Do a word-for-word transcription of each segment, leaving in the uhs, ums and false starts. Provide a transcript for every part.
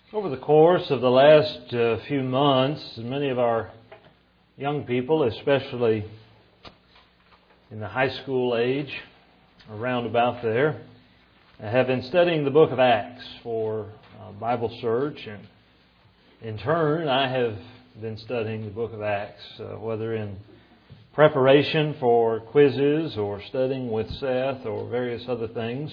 Over the course of the last uh, few months, many of our young people, especially in the high school age, around about there, have been studying the book of Acts for uh, Bible search. And in turn, I have been studying the book of Acts, uh, whether in preparation for quizzes or studying with Seth or various other things.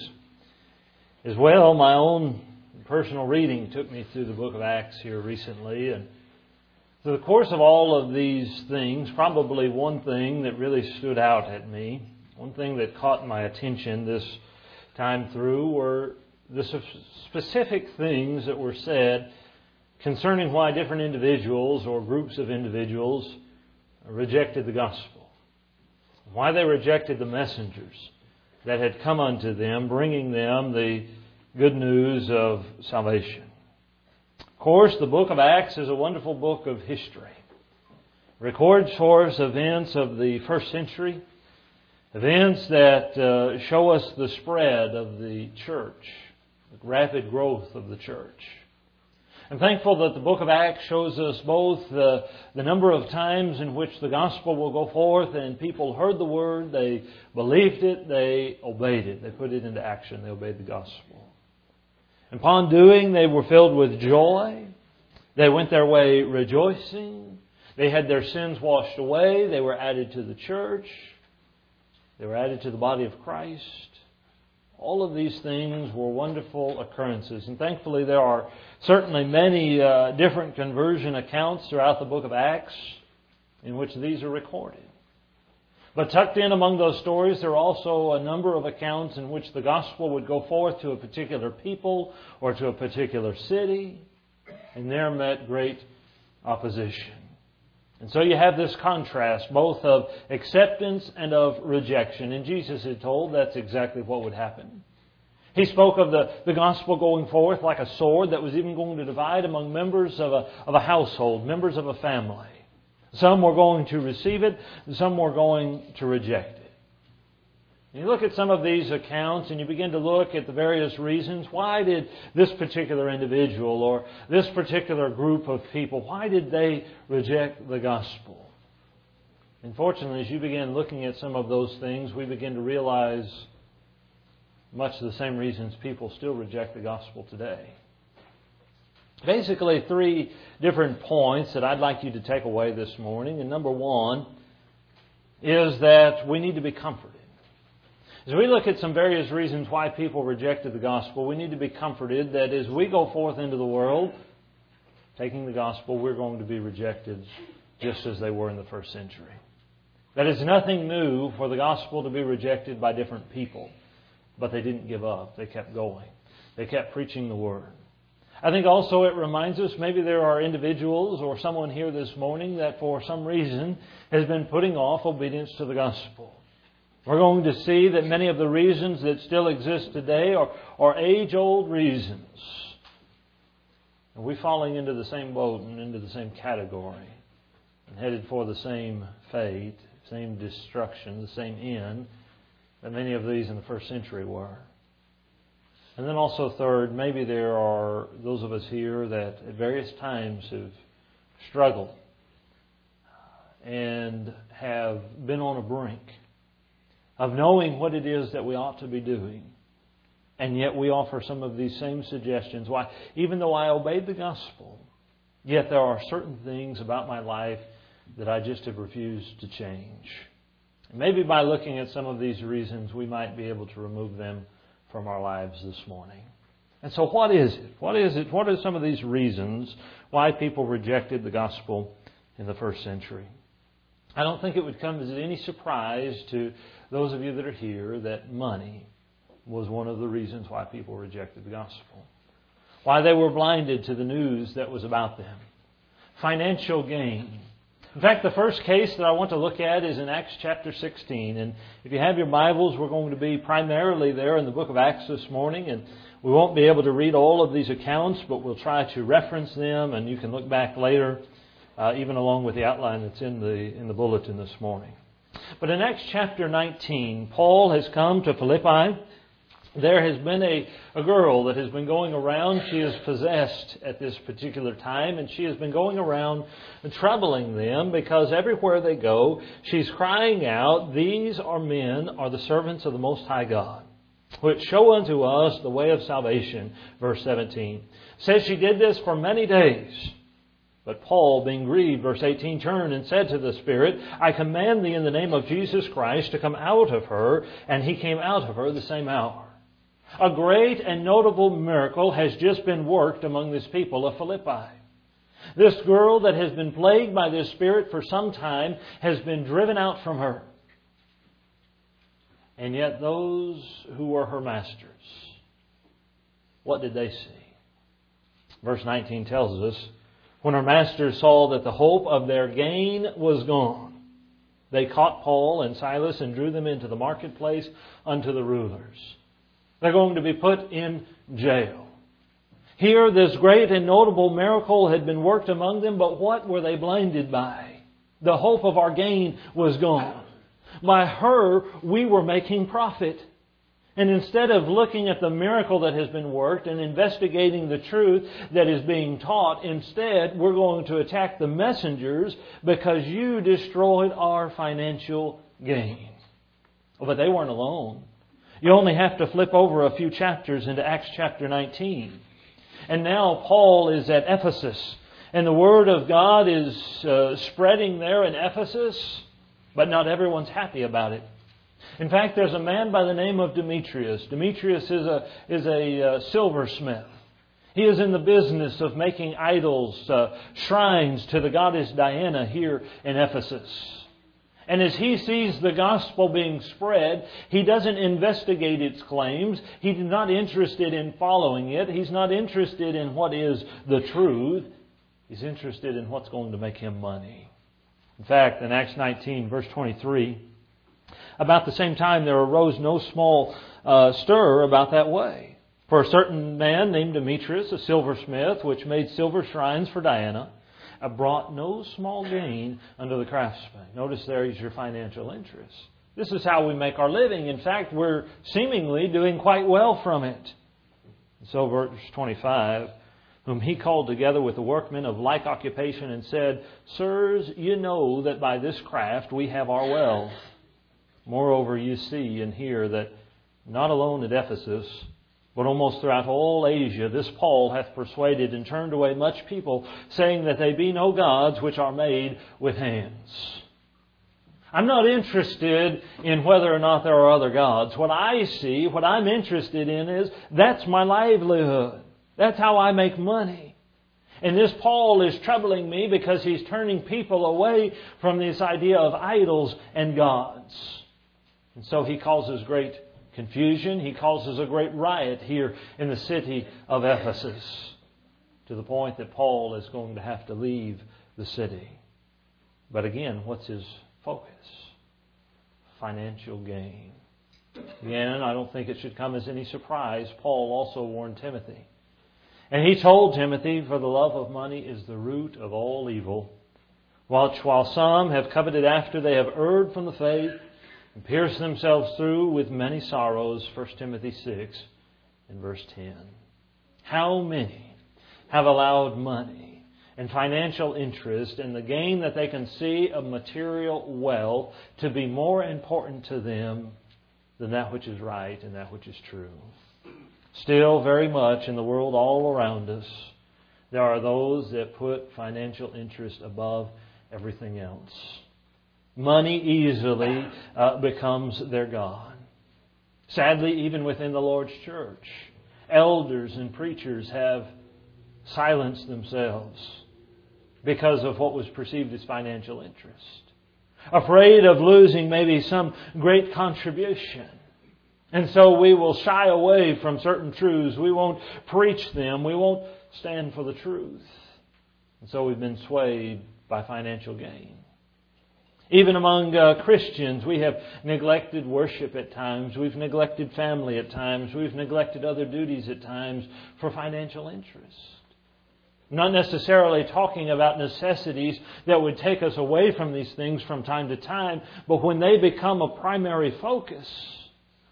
As well, my own personal reading took me through the book of Acts here recently. And through the course of all of these things, probably one thing that really stood out at me, one thing that caught my attention this time through, were the specific things that were said concerning why different individuals or groups of individuals rejected the gospel. Why they rejected the messengers that had come unto them, bringing them the good news of salvation. Of course, the book of Acts is a wonderful book of history. It records for us events of the first century, events that uh, show us the spread of the church, the rapid growth of the church. I'm thankful that the book of Acts shows us both the, the number of times in which the gospel will go forth and people heard the word, they believed it, they obeyed it, they put it into action, they obeyed the gospel. And upon doing, they were filled with joy. They went their way rejoicing. They had their sins washed away. They were added to the church. They were added to the body of Christ. All of these things were wonderful occurrences. And thankfully, there are certainly many uh, different conversion accounts throughout the book of Acts in which these are recorded. But tucked in among those stories, there are also a number of accounts in which the gospel would go forth to a particular people or to a particular city, and there met great opposition. And so you have this contrast, both of acceptance and of rejection. And Jesus had told that's exactly what would happen. He spoke of the, the gospel going forth like a sword that was even going to divide among members of a, of a household, members of a family. Some were going to receive it, and some were going to reject it. And you look at some of these accounts and you begin to look at the various reasons. Why did this particular individual or this particular group of people, why did they reject the gospel? Unfortunately, as you begin looking at some of those things, we begin to realize much the same reasons people still reject the gospel today. Basically, three different points that I'd like you to take away this morning. And number one is that we need to be comforted. As we look at some various reasons why people rejected the gospel, we need to be comforted that as we go forth into the world, taking the gospel, we're going to be rejected just as they were in the first century. That is nothing new for the gospel to be rejected by different people. But they didn't give up. They kept going. They kept preaching the word. I think also it reminds us maybe there are individuals or someone here this morning that for some reason has been putting off obedience to the gospel. We're going to see that many of the reasons that still exist today are, are age-old reasons. And we're falling into the same boat and into the same category and headed for the same fate, same destruction, the same end that many of these in the first century were. And then also third, maybe there are those of us here that at various times have struggled and have been on a brink of knowing what it is that we ought to be doing. And yet we offer some of these same suggestions. Why, even though I obeyed the gospel, yet there are certain things about my life that I just have refused to change. Maybe by looking at some of these reasons, we might be able to remove them from our lives this morning. And so what is it? What is it? What are some of these reasons why people rejected the gospel in the first century? I don't think it would come as any surprise to those of you that are here that money was one of the reasons why people rejected the gospel. Why they were blinded to the news that was about them. Financial gain. In fact, the first case that I want to look at is in Acts chapter sixteen. And if you have your Bibles, we're going to be primarily there in the book of Acts this morning. And we won't be able to read all of these accounts, but we'll try to reference them. And you can look back later, uh, even along with the outline that's in the in the bulletin this morning. But in Acts chapter nineteen, Paul has come to Philippi. There has been a, a girl that has been going around. She is possessed at this particular time, and she has been going around troubling them because everywhere they go, she's crying out, "These are men, are the servants of the Most High God, which show unto us the way of salvation." Verse seventeen says she did this for many days. But Paul, being grieved, verse eighteen, turned and said to the spirit, "I command thee in the name of Jesus Christ to come out of her." And he came out of her the same hour. A great and notable miracle has just been worked among this people of Philippi. This girl that has been plagued by this spirit for some time has been driven out from her. And yet those who were her masters, what did they see? Verse nineteen tells us, when her masters saw that the hope of their gain was gone, they caught Paul and Silas and drew them into the marketplace unto the rulers. They're going to be put in jail. Here, this great and notable miracle had been worked among them, but what were they blinded by? The hope of our gain was gone. By her, we were making profit. And instead of looking at the miracle that has been worked and investigating the truth that is being taught, instead, we're going to attack the messengers because you destroyed our financial gain. But they weren't alone. You only have to flip over a few chapters into Acts chapter nineteen. And now Paul is at Ephesus. And the Word of God is uh, spreading there in Ephesus. But not everyone's happy about it. In fact, there's a man by the name of Demetrius. Demetrius is a, is a uh, silversmith. He is in the business of making idols, uh, shrines to the goddess Diana here in Ephesus. And as he sees the gospel being spread, he doesn't investigate its claims. He's not interested in following it. He's not interested in what is the truth. He's interested in what's going to make him money. In fact, in Acts nineteen, verse twenty-three, about the same time there arose no small uh, stir about that way. For a certain man named Demetrius, a silversmith, which made silver shrines for Diana, brought no small gain unto the craftsmen. Notice there is your financial interest. This is how we make our living. In fact, we're seemingly doing quite well from it. So verse twenty-five, whom he called together with the workmen of like occupation and said, "Sirs, you know that by this craft we have our wealth. Moreover, you see and hear that not alone at Ephesus, but almost throughout all Asia, this Paul hath persuaded and turned away much people, saying that they be no gods which are made with hands." I'm not interested in whether or not there are other gods. What I see, what I'm interested in is, that's my livelihood. That's how I make money. And this Paul is troubling me because he's turning people away from this idea of idols and gods. And so he causes great confusion. He causes a great riot here in the city of Ephesus, to the point that Paul is going to have to leave the city. But again, what's his focus? Financial gain. Again, I don't think it should come as any surprise. Paul also warned Timothy. And he told Timothy, "For the love of money is the root of all evil. While, while some have coveted after, they have erred from the faith, and pierced themselves through with many sorrows." First Timothy six and verse ten. How many have allowed money and financial interest and the gain that they can see of material wealth to be more important to them than that which is right and that which is true? Still, very much in the world all around us, there are those that put financial interest above everything else. Money easily uh, becomes their God. Sadly, even within the Lord's church, elders and preachers have silenced themselves because of what was perceived as financial interest. Afraid of losing maybe some great contribution. And so we will shy away from certain truths. We won't preach them. We won't stand for the truth. And so we've been swayed by financial gain. Even among uh, Christians, we have neglected worship at times. We've neglected family at times. We've neglected other duties at times for financial interest. Not necessarily talking about necessities that would take us away from these things from time to time, but when they become a primary focus,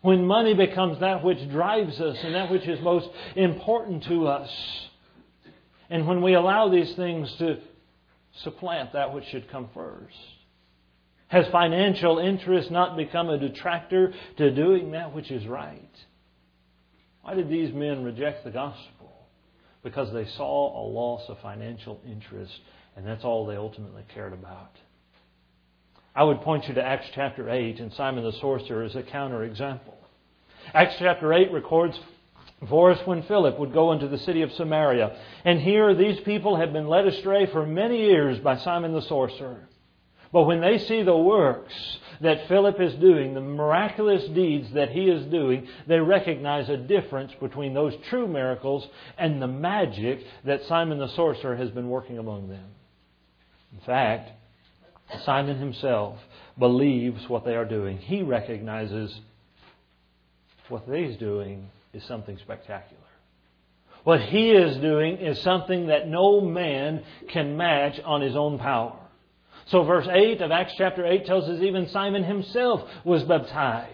When money becomes that which drives us and that which is most important to us. And when we allow these things to supplant that which should come first. Has financial interest not become a detractor to doing that which is right? Why did these men reject the gospel? Because they saw a loss of financial interest, and that's all they ultimately cared about. I would point you to Acts chapter eight, and Simon the sorcerer is a counterexample. Acts chapter eight records for us when Philip would go into the city of Samaria. And here these people had been led astray for many years by Simon the sorcerer. But when they see the works that Philip is doing, the miraculous deeds that he is doing, they recognize a difference between those true miracles and the magic that Simon the sorcerer has been working among them. In fact, Simon himself believes what they are doing. He recognizes what he's doing is something spectacular. What he is doing is something that no man can match on his own power. So verse eight of Acts chapter eight tells us even Simon himself was baptized.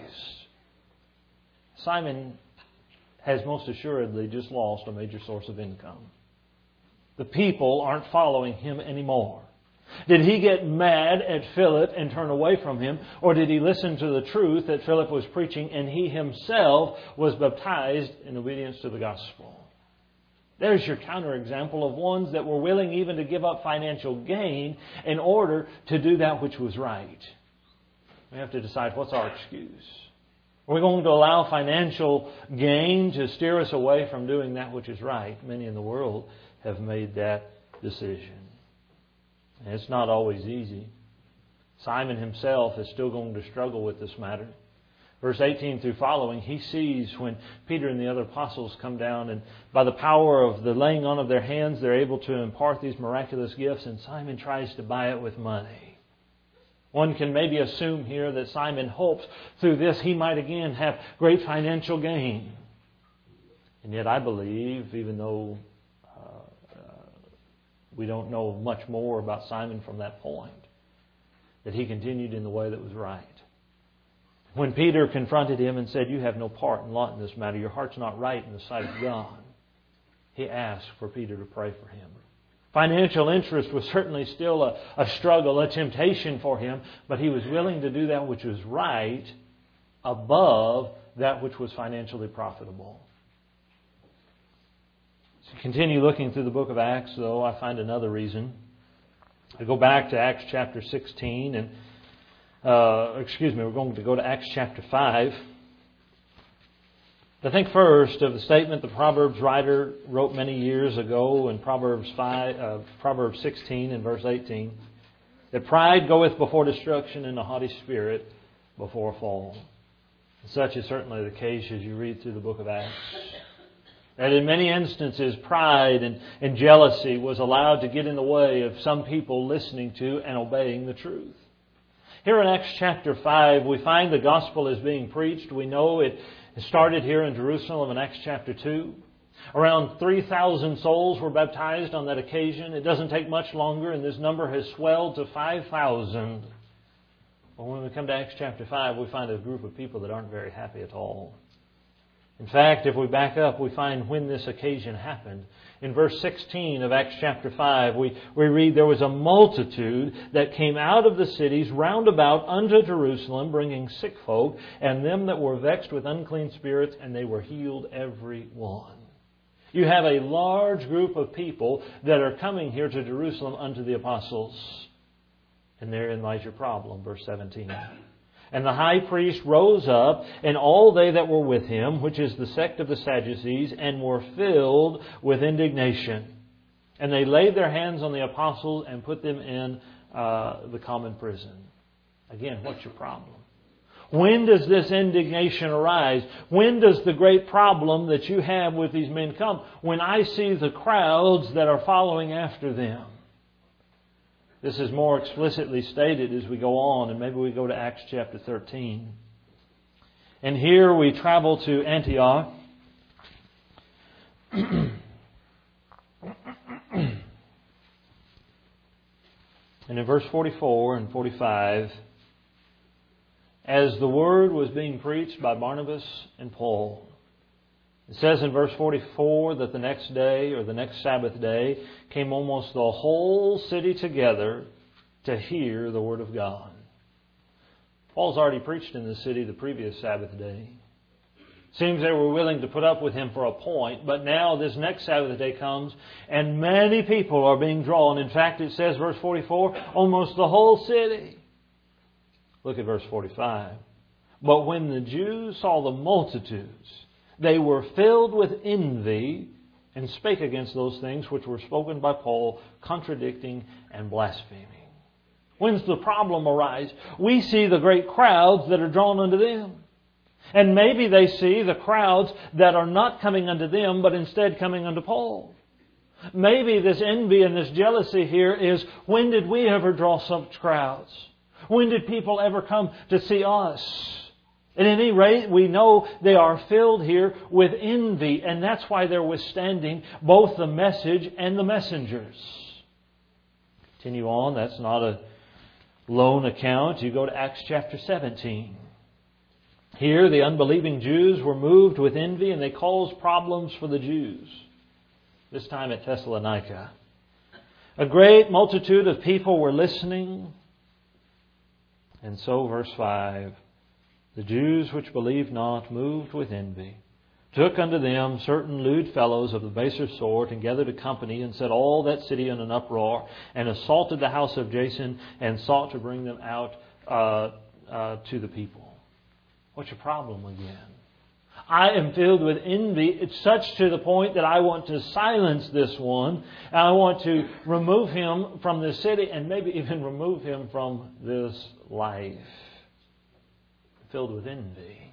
Simon has most assuredly just lost a major source of income. The people aren't following him anymore. Did he get mad at Philip and turn away from him? Or did he listen to the truth that Philip was preaching and he himself was baptized in obedience to the gospel? There's your counterexample of ones that were willing even to give up financial gain in order to do that which was right. We have to decide what's our excuse. Are we going to allow financial gain to steer us away from doing that which is right? Many in the world have made that decision. And it's not always easy. Simon himself is still going to struggle with this matter. Verse eighteen through following, he sees when Peter and the other apostles come down, and by the power of the laying on of their hands, they're able to impart these miraculous gifts, and Simon tries to buy it with money. One can maybe assume here that Simon hopes through this he might again have great financial gain. And yet I believe, even though uh, uh, we don't know much more about Simon from that point, that he continued in the way that was right. When Peter confronted him and said, "You have no part and lot in this matter. Your heart's not right in the sight of God," he asked for Peter to pray for him. Financial interest was certainly still a, a struggle, a temptation for him, but he was willing to do that which was right above that which was financially profitable. To continue looking through the book of Acts, though, I find another reason. I go back to Acts chapter sixteen and Uh, excuse me, we're going to go to Acts chapter five. I think first of the statement the Proverbs writer wrote many years ago in Proverbs five, uh, Proverbs sixteen and verse eighteen, that pride goeth before destruction and a haughty spirit before a fall. And such is certainly the case as you read through the book of Acts. That in many instances pride and, and jealousy was allowed to get in the way of some people listening to and obeying the truth. Here in Acts chapter five, we find the gospel is being preached. We know it started here in Jerusalem in Acts chapter two. Around three thousand souls were baptized on that occasion. It doesn't take much longer, and this number has swelled to five thousand. But when we come to Acts chapter five, we find a group of people that aren't very happy at all. In fact, if we back up, we find when this occasion happened. In verse sixteen of Acts chapter five, we, we read, "There was a multitude that came out of the cities round about unto Jerusalem, bringing sick folk, and them that were vexed with unclean spirits, and they were healed every one." You have a large group of people that are coming here to Jerusalem unto the apostles. And therein lies your problem, verse seventeen. "And the high priest rose up, and all they that were with him, which is the sect of the Sadducees, and were filled with indignation. And they laid their hands on the apostles and put them in uh, the common prison." Again, what's your problem? When does this indignation arise? When does the great problem that you have with these men come? When I see the crowds that are following after them. This is more explicitly stated as we go on, and maybe we go to Acts chapter thirteen. And here we travel to Antioch. And in verse forty-four and forty-five, as the word was being preached by Barnabas and Paul. It says in verse forty-four that the next day, or the next Sabbath day, came almost the whole city together to hear the Word of God. Paul's already preached in the city the previous Sabbath day. Seems they were willing to put up with him for a point, but now this next Sabbath day comes and many people are being drawn. In fact, it says, verse forty-four, almost the whole city. Look at verse forty-five. But when the Jews saw the multitudes, they were filled with envy and spake against those things which were spoken by Paul, contradicting and blaspheming. When's the problem arise? We see the great crowds that are drawn unto them. And maybe they see the crowds that are not coming unto them, but instead coming unto Paul. Maybe this envy and this jealousy here is, when did we ever draw such crowds? When did people ever come to see us? At any rate, we know they are filled here with envy, and that's why they're withstanding both the message and the messengers. Continue on, that's not a lone account. You go to Acts chapter seventeen. Here, the unbelieving Jews were moved with envy, and they caused problems for the Jews. This time at Thessalonica. A great multitude of people were listening. And so, verse five, the Jews which believed not, moved with envy, took unto them certain lewd fellows of the baser sort, and gathered a company, and set all that city in an uproar, and assaulted the house of Jason, and sought to bring them out uh, uh, to the people. What's your problem again? I am filled with envy. It's such to the point that I want to silence this one. And I want to remove him from this city, and maybe even remove him from this life. Filled with envy.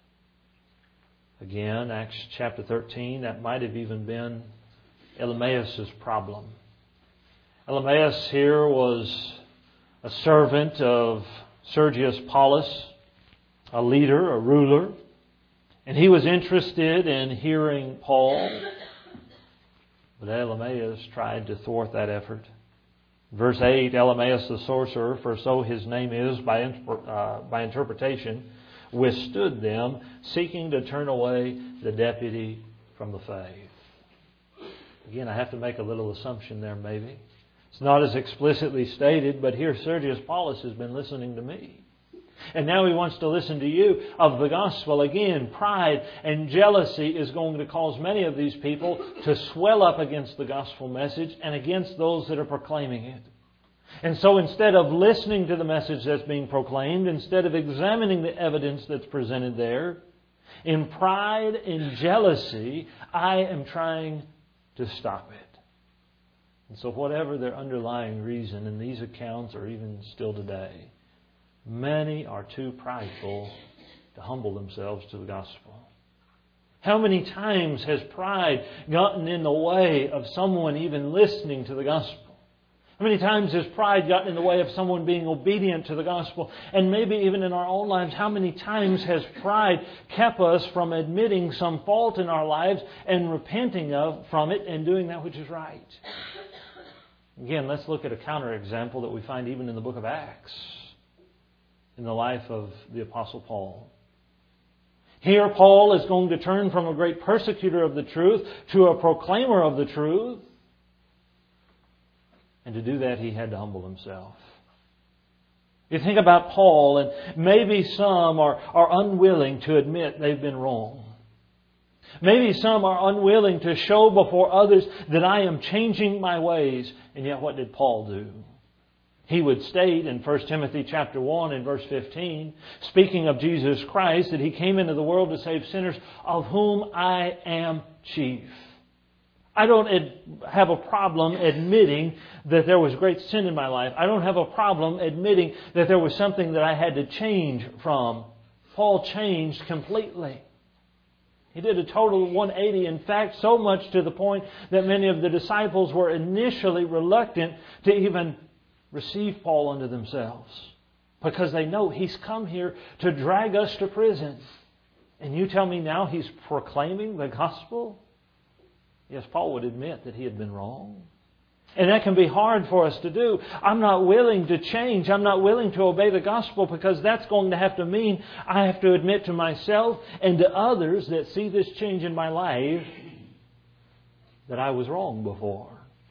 Again, Acts chapter thirteen, that might have even been Elymaeus' problem. Elymaeus here was a servant of Sergius Paulus, a leader, a ruler, and he was interested in hearing Paul. But Elymaeus tried to thwart that effort. Verse eight, Elymaeus the sorcerer, for so his name is by, uh, by interpretation, withstood them, seeking to turn away the deputy from the faith. Again, I have to make a little assumption there maybe. It's not as explicitly stated, but here Sergius Paulus has been listening to me. And now he wants to listen to you of the gospel. Again, pride and jealousy is going to cause many of these people to swell up against the gospel message and against those that are proclaiming it. And so instead of listening to the message that's being proclaimed, instead of examining the evidence that's presented there, in pride and jealousy, I am trying to stop it. And so whatever their underlying reason, in these accounts or even still today, many are too prideful to humble themselves to the gospel. How many times has pride gotten in the way of someone even listening to the gospel? How many times has pride gotten in the way of someone being obedient to the gospel? And maybe even in our own lives, how many times has pride kept us from admitting some fault in our lives and repenting of from it and doing that which is right? Again, let's look at a counterexample that we find even in the book of Acts, in the life of the Apostle Paul. Here Paul is going to turn from a great persecutor of the truth to a proclaimer of the truth. And to do that, he had to humble himself. You think about Paul, and maybe some are, are unwilling to admit they've been wrong. Maybe some are unwilling to show before others that I am changing my ways. And yet what did Paul do? He would state in First Timothy chapter one and verse fifteen, speaking of Jesus Christ, that He came into the world to save sinners, of whom I am chief. I don't ad- have a problem admitting that there was great sin in my life. I don't have a problem admitting that there was something that I had to change from. Paul changed completely. He did a total one eighty. In fact, so much to the point that many of the disciples were initially reluctant to even receive Paul unto themselves, because they know he's come here to drag us to prison. And you tell me now he's proclaiming the gospel? Yes, Paul would admit that he had been wrong. And that can be hard for us to do. I'm not willing to change. I'm not willing to obey the gospel because that's going to have to mean I have to admit to myself and to others that see this change in my life that I was wrong before.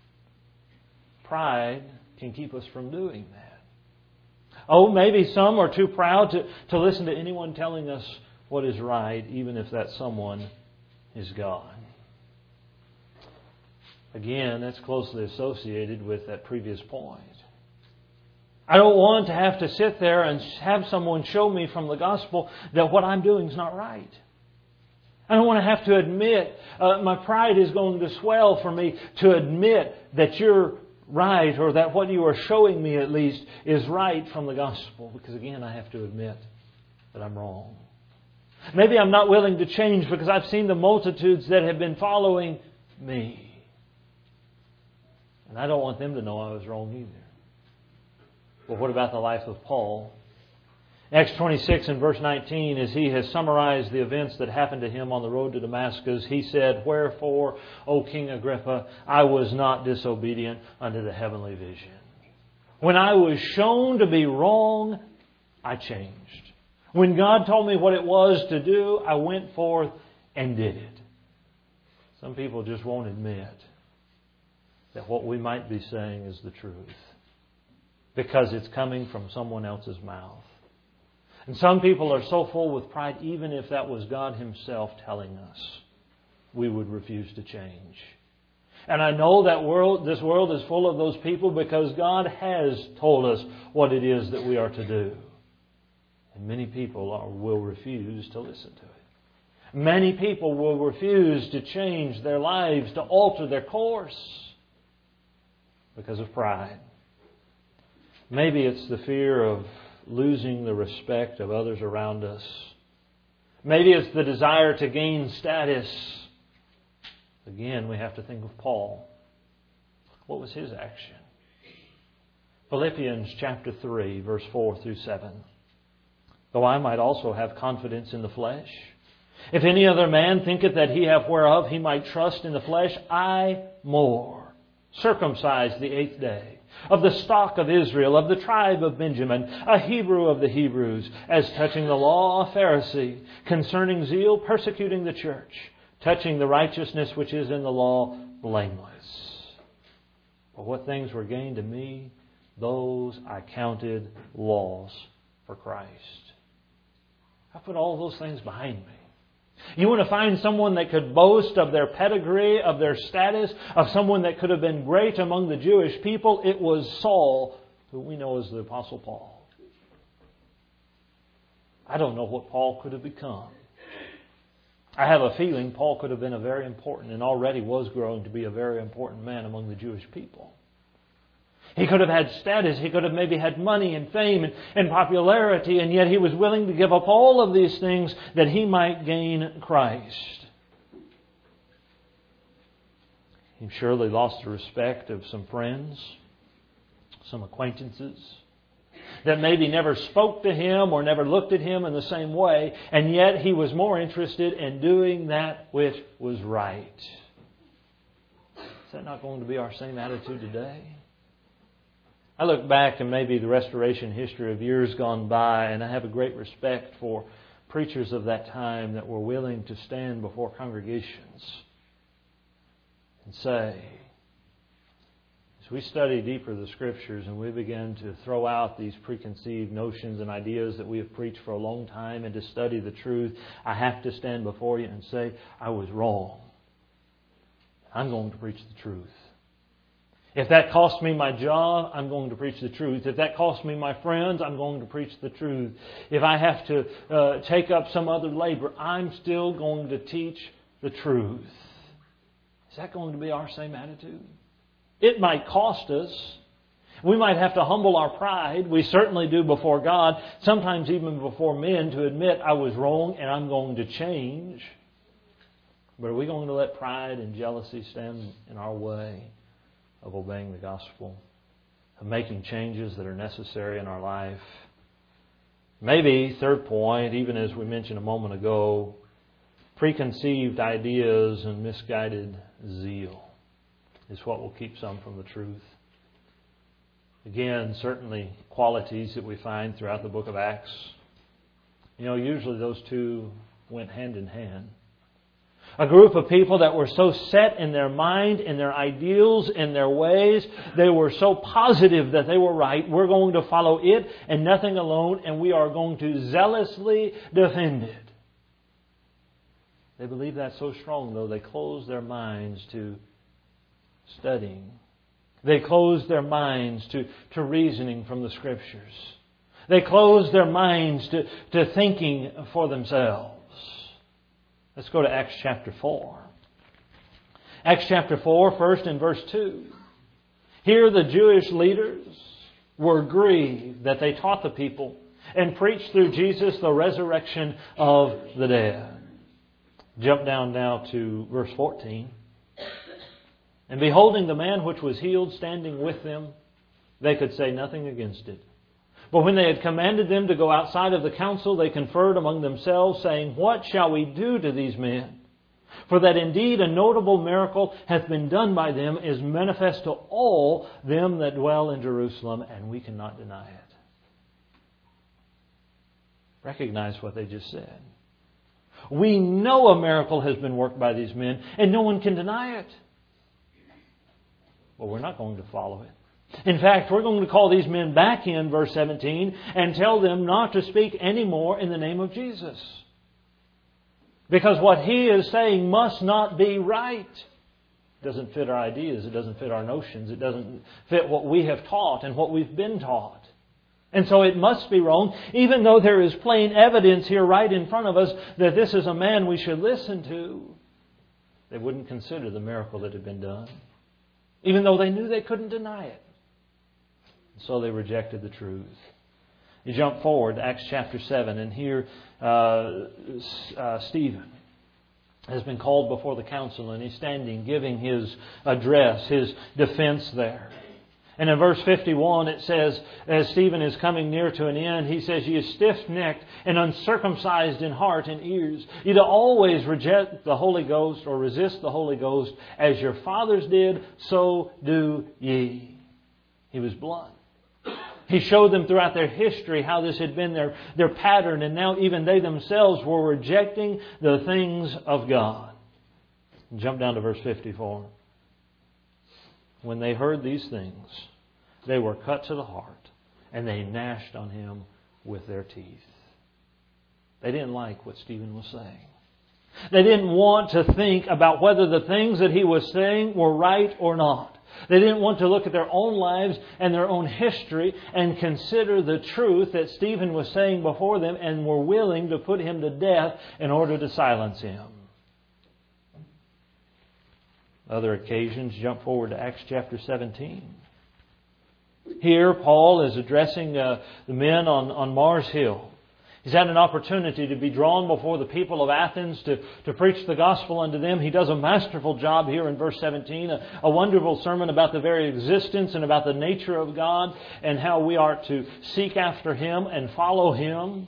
Pride can keep us from doing that. Oh, maybe some are too proud to, to listen to anyone telling us what is right, even if that someone is God. Again, that's closely associated with that previous point. I don't want to have to sit there and have someone show me from the gospel that what I'm doing is not right. I don't want to have to admit, uh, my pride is going to swell for me to admit that you're right, or that what you are showing me at least is right from the gospel. Because again, I have to admit that I'm wrong. Maybe I'm not willing to change because I've seen the multitudes that have been following me. And I don't want them to know I was wrong either. But what about the life of Paul? Acts twenty-six and verse nineteen, as he has summarized the events that happened to him on the road to Damascus, he said, "Wherefore, O King Agrippa, I was not disobedient unto the heavenly vision. When I was shown to be wrong, I changed. When God told me what it was to do, I went forth and did it." Some people just won't admit that what we might be saying is the truth because it's coming from someone else's mouth. And some people are so full with pride, even if that was God Himself telling us, we would refuse to change. And I know that world, this world is full of those people because God has told us what it is that we are to do. And many people are, will refuse to listen to it. Many people will refuse to change their lives, to alter their course because of pride. Maybe it's the fear of losing the respect of others around us. Maybe it's the desire to gain status. Again, we have to think of Paul. What was his action? Philippians chapter three, verse four through seven. "Though I might also have confidence in the flesh, if any other man thinketh that he hath whereof he might trust in the flesh, I more, circumcised the eighth day, of the stock of Israel, of the tribe of Benjamin, a Hebrew of the Hebrews, as touching the law, a Pharisee, concerning zeal, persecuting the church, touching the righteousness which is in the law, blameless. But what things were gained to me, those I counted loss for Christ." I put all those things behind me. You want to find someone that could boast of their pedigree, of their status, of someone that could have been great among the Jewish people? It was Saul, who we know as the Apostle Paul. I don't know what Paul could have become. I have a feeling Paul could have been a very important, and already was growing to be a very important man among the Jewish people. He could have had status. He could have maybe had money and fame and, and popularity, and yet he was willing to give up all of these things that he might gain Christ. He surely lost the respect of some friends, some acquaintances, that maybe never spoke to him or never looked at him in the same way, and yet he was more interested in doing that which was right. Is that not going to be our same attitude today? I look back and maybe the restoration history of years gone by, and I have a great respect for preachers of that time that were willing to stand before congregations and say, as we study deeper the Scriptures and we begin to throw out these preconceived notions and ideas that we have preached for a long time and to study the truth, I have to stand before you and say, I was wrong. I'm going to preach the truth. If that costs me my job, I'm going to preach the truth. If that costs me my friends, I'm going to preach the truth. If I have to uh, take up some other labor, I'm still going to teach the truth. Is that going to be our same attitude? It might cost us. We might have to humble our pride. We certainly do before God, sometimes even before men, to admit I was wrong and I'm going to change. But are we going to let pride and jealousy stand in our way of obeying the gospel, of making changes that are necessary in our life? Maybe, third point, even as we mentioned a moment ago, preconceived ideas and misguided zeal. is what will keep some from the truth. Again, certainly qualities that we find throughout the book of Acts. You know, usually those two went hand in hand. A group of people that were so set in their mind, in their ideals, in their ways. They were so positive that they were right. We're going to follow it and nothing alone, and we are going to zealously defend it. They believed that so strong, though, they closed their minds to studying. They closed their minds to, to reasoning from the Scriptures. They closed their minds to, to thinking for themselves. Let's go to Acts chapter four. Acts chapter four, first in verse two. Here the Jewish leaders were grieved that they taught the people and preached through Jesus the resurrection of the dead. Jump down now to verse fourteen. And beholding the man which was healed standing with them, they could say nothing against it. But when they had commanded them to go outside of the council, they conferred among themselves, saying, What shall we do to these men? For that indeed a notable miracle hath been done by them is manifest to all them that dwell in Jerusalem, and we cannot deny it. Recognize what they just said. We know a miracle has been worked by these men, and no one can deny it. Well, we're not going to follow it. In fact, we're going to call these men back in, verse seventeen, and tell them not to speak anymore in the name of Jesus. Because what he is saying must not be right. It doesn't fit our ideas. It doesn't fit our notions. It doesn't fit what we have taught and what we've been taught. And so it must be wrong, even though there is plain evidence here right in front of us that this is a man we should listen to. They wouldn't consider the miracle that had been done, even though they knew they couldn't deny it. So they rejected the truth. You jump forward to Acts chapter seven, and here uh, uh, Stephen has been called before the council, and he's standing giving his address, his defense there. And in verse fifty-one it says, as Stephen is coming near to an end, he says, Ye stiff-necked and uncircumcised in heart and ears, ye do always reject the Holy Ghost or resist the Holy Ghost, as your fathers did, so do ye. He was blunt. He showed them throughout their history how this had been their, their pattern, and now even they themselves were rejecting the things of God. Jump down to verse fifty-four. When they heard these things, they were cut to the heart, and they gnashed on him with their teeth. They didn't like what Stephen was saying. They didn't want to think about whether the things that he was saying were right or not. They didn't want to look at their own lives and their own history and consider the truth that Stephen was saying before them, and were willing to put him to death in order to silence him. Other occasions, jump forward to Acts chapter seventeen. Here Paul is addressing uh, the men on, on Mars Hill. He's had an opportunity to be drawn before the people of Athens to, to preach the gospel unto them. He does a masterful job here in verse seventeen. A, a wonderful sermon about the very existence and about the nature of God, and how we are to seek after Him and follow Him.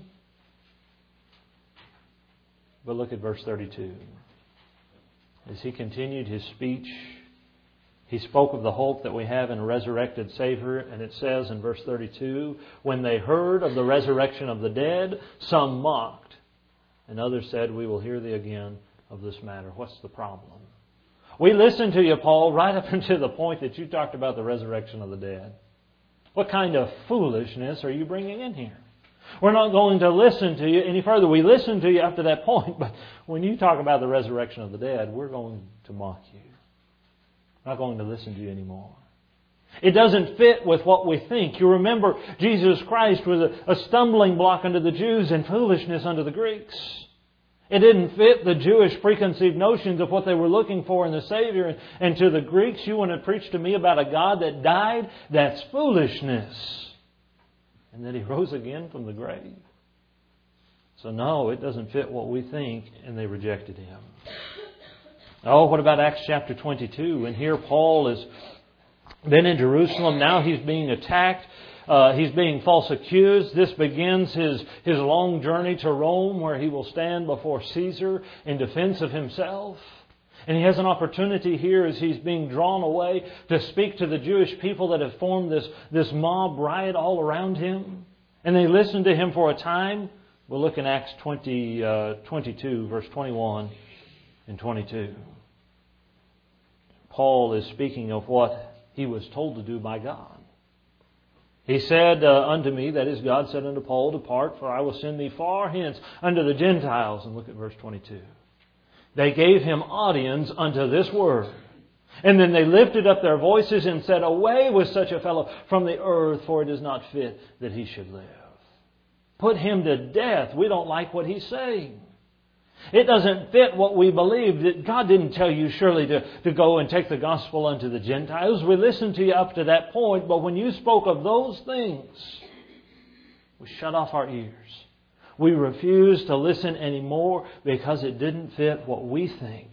But look at verse thirty-two. As he continued his speech, he spoke of the hope that we have in a resurrected Savior. And it says in verse thirty-two, when they heard of the resurrection of the dead, some mocked, and others said, we will hear thee again of this matter. What's the problem? We listened to you, Paul, right up until the point that you talked about the resurrection of the dead. What kind of foolishness are you bringing in here? We're not going to listen to you any further. We listened to you up to that point, but when you talk about the resurrection of the dead, we're going to mock you. We're not going to listen to you anymore. It doesn't fit with what we think. You remember, Jesus Christ was a, a stumbling block unto the Jews and foolishness unto the Greeks. It didn't fit the Jewish preconceived notions of what they were looking for in the Savior. And, and to the Greeks, you want to preach to me about a God that died? That's foolishness. And that He rose again from the grave. So no, it doesn't fit what we think, and they rejected Him. Oh, what about Acts chapter twenty-two? And here Paul has been in Jerusalem. Now he's being attacked. Uh, he's being false accused. This begins his, his long journey to Rome, where he will stand before Caesar in defense of himself. And he has an opportunity here as he's being drawn away to speak to the Jewish people that have formed this, this mob riot all around him. And they listen to him for a time. We'll look in Acts twenty, uh, twenty-two, verse twenty-one and twenty-two. Paul is speaking of what he was told to do by God. He said uh, unto me, that is, God said unto Paul, depart, for I will send thee far hence unto the Gentiles. And look at verse twenty-two. They gave him audience unto this word. And then they lifted up their voices and said, away with such a fellow from the earth, for it is not fit that he should live. Put him to death. We don't like what he's saying. It doesn't fit what we believe. God didn't tell you surely to, to go and take the gospel unto the Gentiles. We listened to you up to that point, but when you spoke of those things, we shut off our ears. We refused to listen anymore because it didn't fit what we think.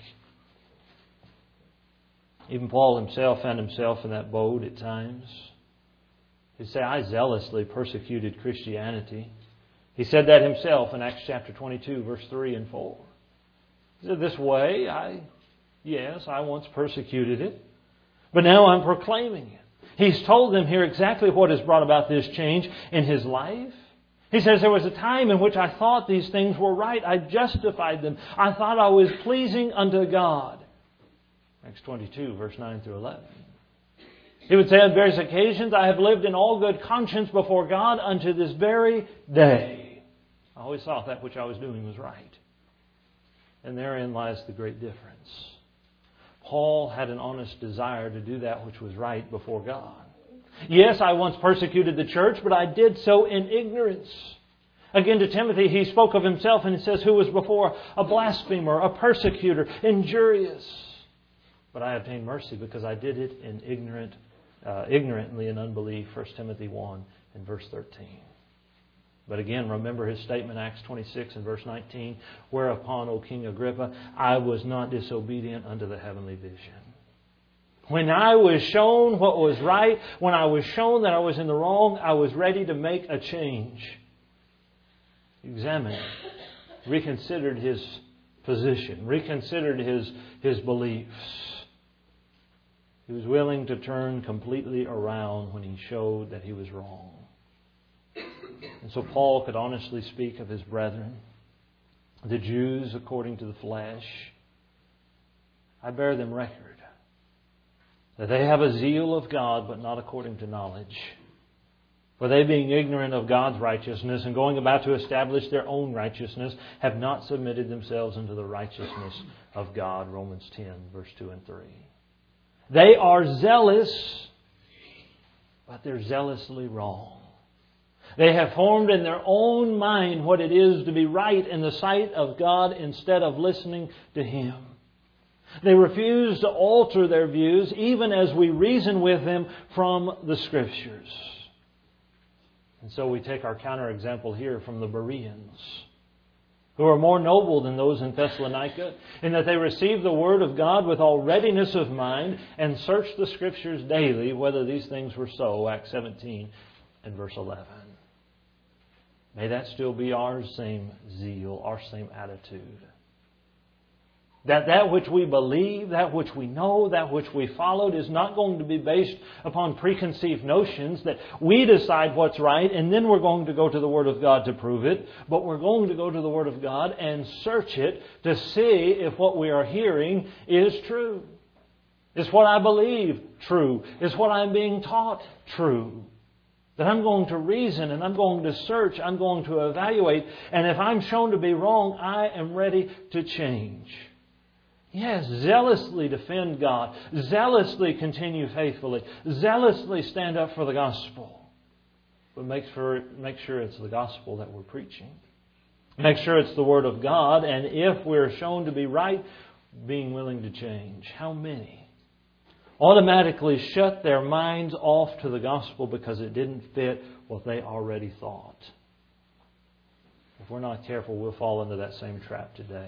Even Paul himself found himself in that boat at times. He'd say, I zealously persecuted Christianity. He said that himself in Acts chapter twenty-two, verse three and four. He said, this way, I, yes, I once persecuted it, but now I'm proclaiming it. He's told them here exactly what has brought about this change in his life. He says, there was a time in which I thought these things were right. I justified them. I thought I was pleasing unto God. Acts twenty-two, verse nine through eleven. He would say on various occasions, I have lived in all good conscience before God unto this very day. I always thought that which I was doing was right. And therein lies the great difference. Paul had an honest desire to do that which was right before God. Yes, I once persecuted the church, but I did so in ignorance. Again, to Timothy, he spoke of himself and he says, who was before a blasphemer, a persecutor, injurious. But I obtained mercy because I did it in ignorant, uh, ignorantly in unbelief. First Timothy one and verse thirteen. But again, remember his statement, Acts twenty-six and verse nineteen, whereupon, O King Agrippa, I was not disobedient unto the heavenly vision. When I was shown what was right, when I was shown that I was in the wrong, I was ready to make a change. Examined, reconsidered his position, reconsidered his, his beliefs. He was willing to turn completely around when he showed that he was wrong. And so Paul could honestly speak of his brethren, the Jews according to the flesh. I bear them record that they have a zeal of God, but not according to knowledge. For they, being ignorant of God's righteousness and going about to establish their own righteousness, have not submitted themselves unto the righteousness of God. Romans ten, verse two and three. They are zealous, but they're zealously wrong. They have formed in their own mind what it is to be right in the sight of God instead of listening to Him. They refuse to alter their views even as we reason with them from the Scriptures. And so we take our counterexample here from the Bereans, who are more noble than those in Thessalonica, in that they receive the Word of God with all readiness of mind and search the Scriptures daily whether these things were so. Acts seventeen and verse eleven. May that still be our same zeal, our same attitude. That that which we believe, that which we know, that which we followed is not going to be based upon preconceived notions that we decide what's right and then we're going to go to the Word of God to prove it. But we're going to go to the Word of God and search it to see if what we are hearing is true. Is what I believe true? Is what I'm being taught true? That I'm going to reason and I'm going to search, I'm going to evaluate. And if I'm shown to be wrong, I am ready to change. Yes, zealously defend God. Zealously continue faithfully. Zealously stand up for the gospel. But make sure, make sure it's the gospel that we're preaching. Make sure it's the Word of God. And if we're shown to be right, being willing to change. How many automatically shut their minds off to the gospel because it didn't fit what they already thought? If we're not careful, we'll fall into that same trap today.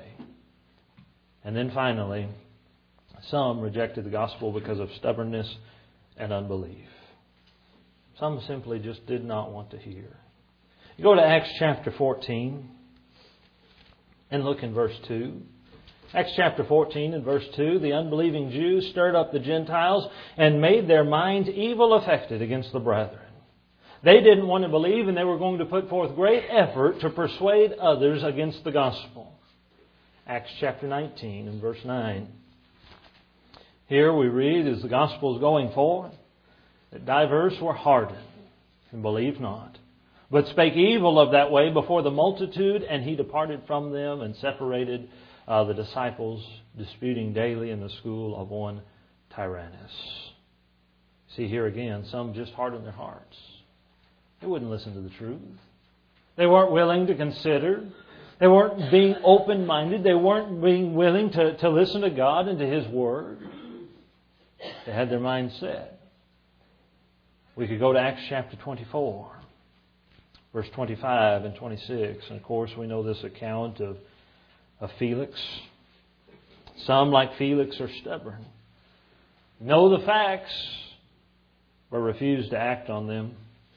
And then finally, some rejected the gospel because of stubbornness and unbelief. Some simply just did not want to hear. You go to Acts chapter fourteen and look in verse two. Acts chapter fourteen and verse two, the unbelieving Jews stirred up the Gentiles and made their minds evil affected against the brethren. They didn't want to believe, and they were going to put forth great effort to persuade others against the gospel. Acts chapter nineteen and verse nine. Here we read, as the gospel is going forth, that divers were hardened and believed not, but spake evil of that way before the multitude, and he departed from them and separated uh, the disciples, disputing daily in the school of one Tyrannus. See here again, some just hardened their hearts. They wouldn't listen to the truth. They weren't willing to consider. They weren't being open-minded. They weren't being willing to, to listen to God and to His Word. They had their mind set. We could go to Acts chapter twenty-four, verse twenty-five and twenty-six. And of course we know this account of, of Felix. Some, like Felix, are stubborn. Know the facts, but refuse to act on them.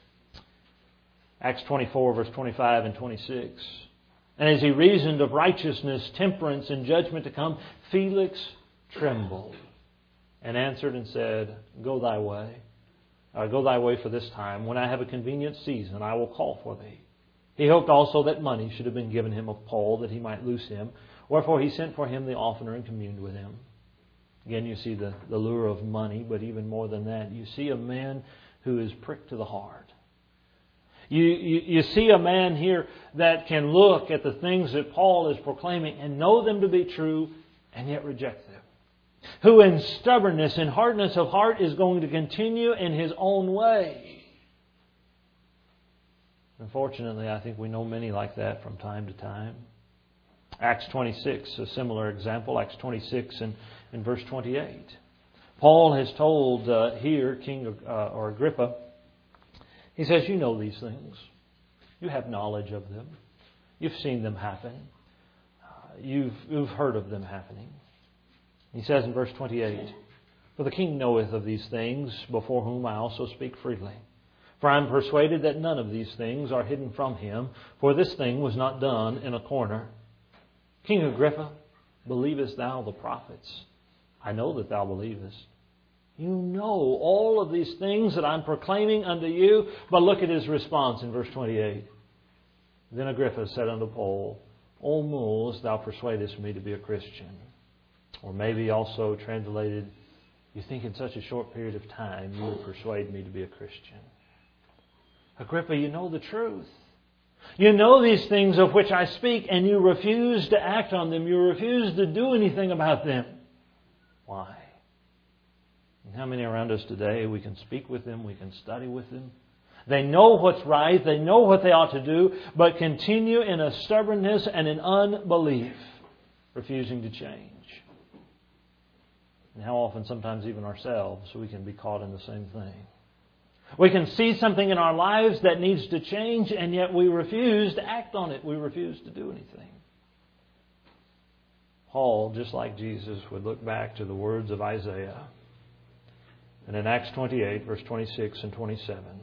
Acts twenty-four, verse twenty-five and twenty-six. And as he reasoned of righteousness, temperance, and judgment to come, Felix trembled and answered and said, Go thy way. Uh, go thy way for this time. When I have a convenient season, I will call for thee. He hoped also that money should have been given him of Paul, that he might loose him. Wherefore he sent for him the oftener and communed with him. Again, you see the, the lure of money, but even more than that, you see a man who is pricked to the heart. You, you, you see a man here that can look at the things that Paul is proclaiming and know them to be true and yet reject them. Who in stubbornness and hardness of heart is going to continue in his own way. Unfortunately, I think we know many like that from time to time. Acts twenty-six, a similar example. Acts twenty-six and, and verse twenty-eight. Paul has told uh, here, King uh, or Agrippa, he says, you know these things. You have knowledge of them. You've seen them happen. Uh, you've, you've heard of them happening. He says in verse twenty-eight, For the king knoweth of these things, before whom I also speak freely. For I am persuaded that none of these things are hidden from him, for this thing was not done in a corner. King Agrippa, believest thou the prophets? I know that thou believest. You know all of these things that I'm proclaiming unto you. But look at his response in verse twenty-eight. Then Agrippa said unto Paul, Almost thou persuadest me to be a Christian. Or maybe also translated, you think in such a short period of time you would persuade me to be a Christian. Agrippa, you know the truth. You know these things of which I speak, and you refuse to act on them. You refuse to do anything about them. Why? And how many around us today, we can speak with them, we can study with them. They know what's right, they know what they ought to do, but continue in a stubbornness and an unbelief, refusing to change. And how often, sometimes even ourselves, we can be caught in the same thing. We can see something in our lives that needs to change, and yet we refuse to act on it. We refuse to do anything. Paul, just like Jesus, would look back to the words of Isaiah. And in Acts twenty-eight, verse twenty-six and twenty-seven,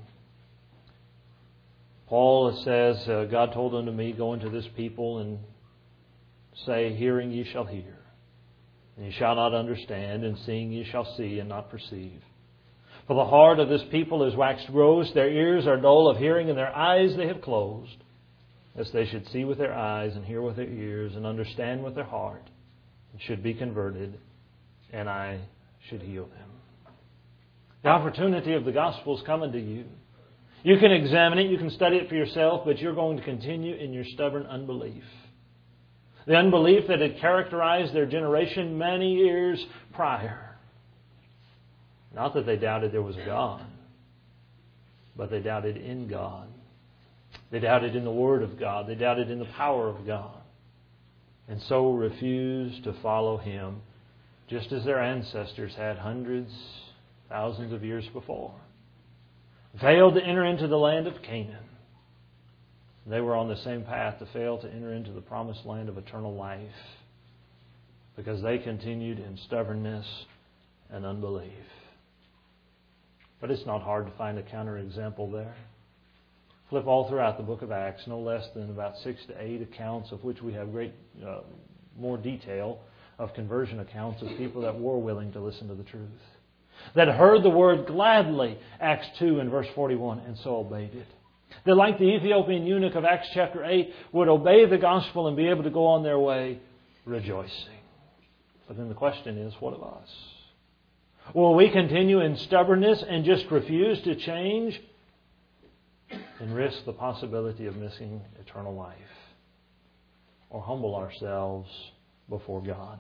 Paul says, uh, God told unto me, Go into this people and say, Hearing ye shall hear, and ye shall not understand, and seeing ye shall see and not perceive. For the heart of this people is waxed gross, their ears are dull of hearing, and their eyes they have closed, lest they should see with their eyes, and hear with their ears, and understand with their heart, and should be converted, and I should heal them. The opportunity of the gospel is coming to you. You can examine it, you can study it for yourself, but you're going to continue in your stubborn unbelief. The unbelief that had characterized their generation many years prior. Not that they doubted there was a God, but they doubted in God. They doubted in the Word of God. They doubted in the power of God. And so refused to follow Him, just as their ancestors had hundreds, thousands of years before. Failed to enter into the land of Canaan. They were on the same path to fail to enter into the promised land of eternal life, because they continued in stubbornness and unbelief. But it's not hard to find a counterexample there. Flip all throughout the book of Acts, no less than about six to eight accounts of which we have great uh, more detail of conversion accounts of people that were willing to listen to the truth, that heard the word gladly, Acts two and verse forty-one, and so obeyed it. That like the Ethiopian eunuch of Acts chapter eight would obey the gospel and be able to go on their way rejoicing. But then the question is, what of us? Will we continue in stubbornness and just refuse to change and risk the possibility of missing eternal life? Or humble ourselves before God?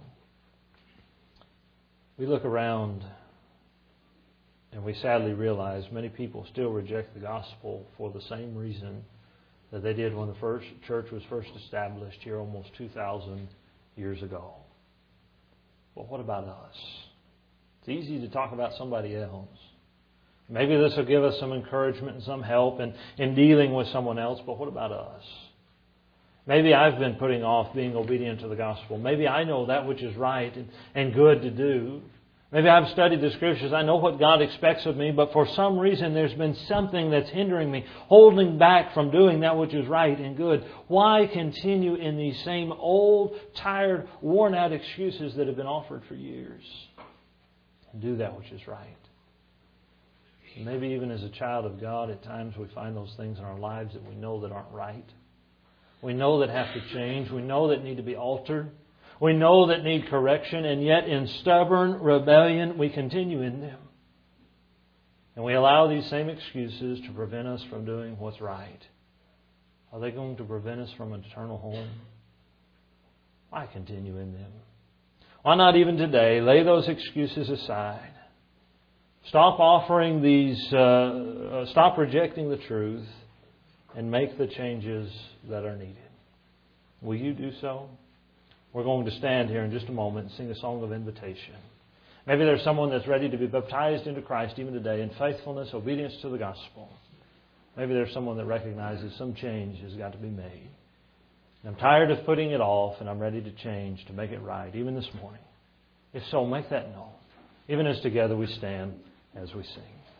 We look around and we sadly realize many people still reject the gospel for the same reason that they did when the first church was first established here almost two thousand years ago. But what about us? It's easy to talk about somebody else. Maybe this will give us some encouragement and some help in, in dealing with someone else, but what about us? Maybe I've been putting off being obedient to the gospel. Maybe I know that which is right and, and good to do. Maybe I've studied the Scriptures. I know what God expects of me, but for some reason there's been something that's hindering me, holding back from doing that which is right and good. Why continue in these same old, tired, worn-out excuses that have been offered for years? And do that which is right. And maybe even as a child of God, at times we find those things in our lives that we know that aren't right. We know that have to change. We know that need to be altered. We know that need correction, and yet in stubborn rebellion we continue in them. And we allow these same excuses to prevent us from doing what's right. Are they going to prevent us from an eternal home? Why continue in them? Why not even today lay those excuses aside? Stop offering these, uh, uh, stop rejecting the truth, and make the changes that are needed. Will you do so? We're going to stand here in just a moment and sing a song of invitation. Maybe there's someone that's ready to be baptized into Christ even today in faithfulness, obedience to the gospel. Maybe there's someone that recognizes some change has got to be made. I'm tired of putting it off, and I'm ready to change to make it right, even this morning. If so, make that known, even as together we stand as we sing.